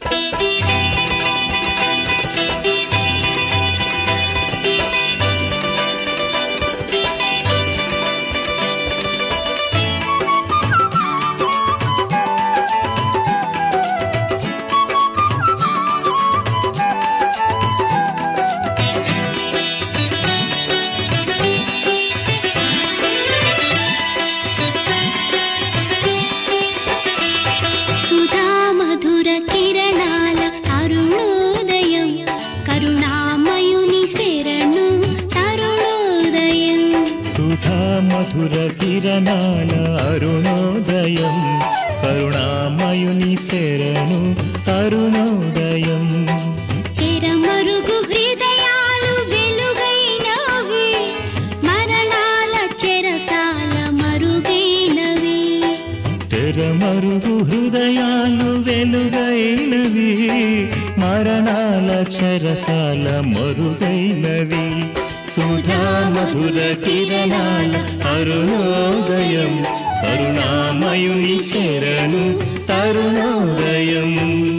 మధుర కిరణాల అరుణోదయం కరుణామయుని శరణు అరుణోదయం తెరమరుగు హృదయాలు వెలుగైనవి మరణాల చెరసాల మరుగైనవి తెరమరుగు హృదయాలు వెలుగైనవి మరణాల చెరసాల మరుగైనవి సుధా మధుర కిరణాల అరుణోదయం కరుణామయుని శరణు తరుణోదయం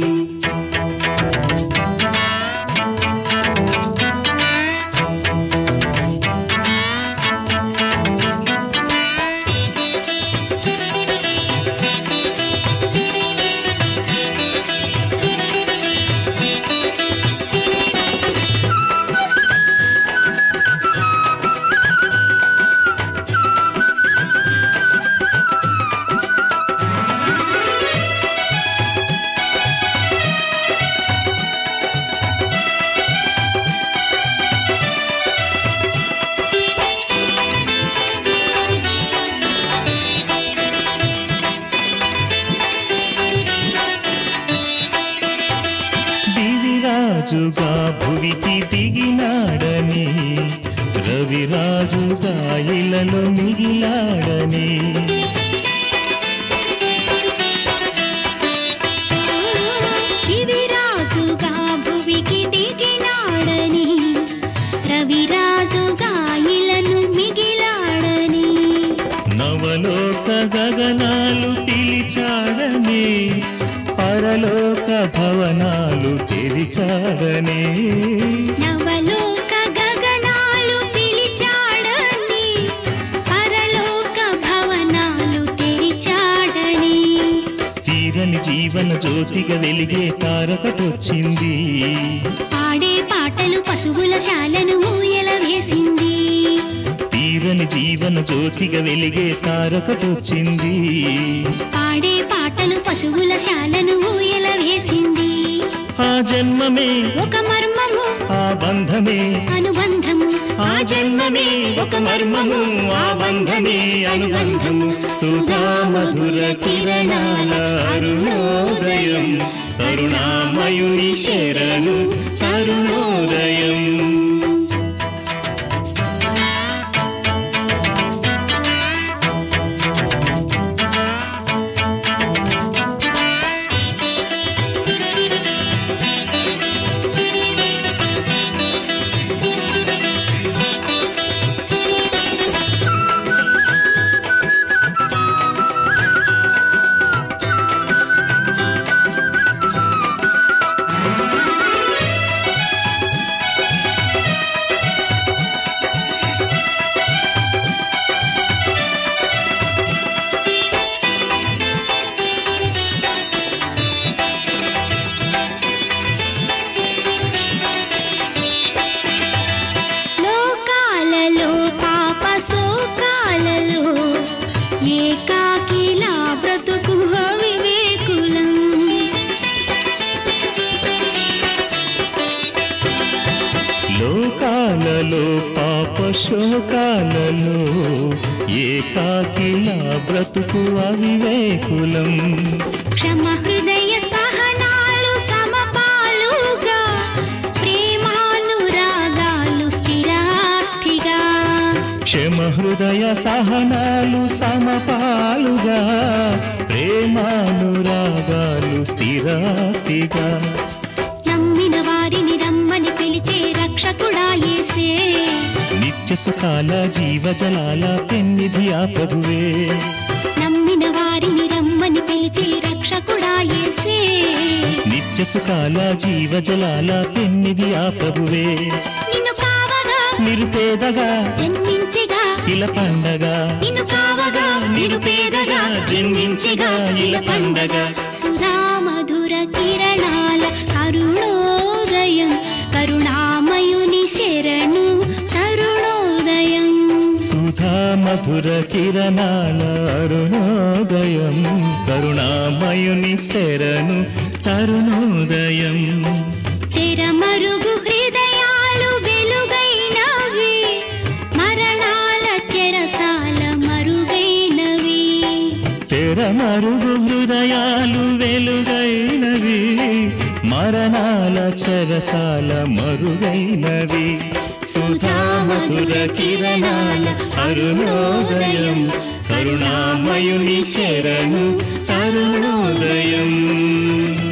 రాజుగా భువికి దిగినాడని రవిరాజుగా ఇలలో మిగిలాడని శివిరాజుగా భువికి దిగినాడని రవిరాజుగా ఇలను మిగిలాడని నవలోక గగనాలు పిలిచాడని పరలోక భవనాలు తెరిచాడని నవలోక గగనాలు పిలిచాడని పరలోక భవనాలు తెరిచాడని తీరని జీవన జ్యోతిగా వెలిగే తారకటొచ్చింది పాడే పాటలు పశువుల శాలను ఊయల వేసింది తీరని జీవన జ్యోతిగా వెలిగే తారకటొచ్చింది పాడే పాటలు పశువుల శాలను ఊయల వేసింది ఆ జన్మమే ఒక మర్మము ఆ బంధమే అనుబంధము ఆ జన్మమే ఒక మర్మము ఆ బంధమే అనుబంధము సుధా మధుర కిరణాల అరుణోదయం కరుణామయుని శరణు తరుణోదయం లోకాలలో పాప శోకాలలో ఏకాకిలా బ్రతుకు అవివేకులం క్షమ హృదయ సహనాలు సమపాలుగా ప్రేమానురాగాలు స్థిరాస్థిగా క్షమ హృదయ సహనాలు సమపాలుగా ప్రేమానురాగాలు స్థిరాస్థిగా నమ్మిన వారిని రమ్మని పిలిచే రక్షకుడా యేసే నిత్య సుఖాల జీవజలాల పెన్నిధి ఆ ప్రభువే నమ్మిన వారిని రమ్మని పిలిచే రక్షకుడా యేసే నిత్య నిత్య సుఖాల జీవజలాల పెన్నిది ఆ ప్రభువే. నిన్ను కావగా నిరుపేదగా జన్మించిగా ఇల పండగ, నిన్ను కావగా నిరుపేదగా జన్మించిగా ఇల పండగ. సుధా మధుర కిరణాల కరుణోదయం కరుణామయుని శరణు తరుణోదయం. సుధా మధుర కిరణాల అరుణోదయం కరుణామయుని శరణు తరుణోదయం. చెరమరుగు హృదయాలు వెలుగైనవి మరణాల చెరసాల మరుగైనవి. తెరమరుగు హృదయాలు వెలుగైనవి మరణాల చెరసాల మరుగైనవి. సుధా మధుర కిరణాల అరుణోదయం కరుణామయుని శరణు తరుణోదయం.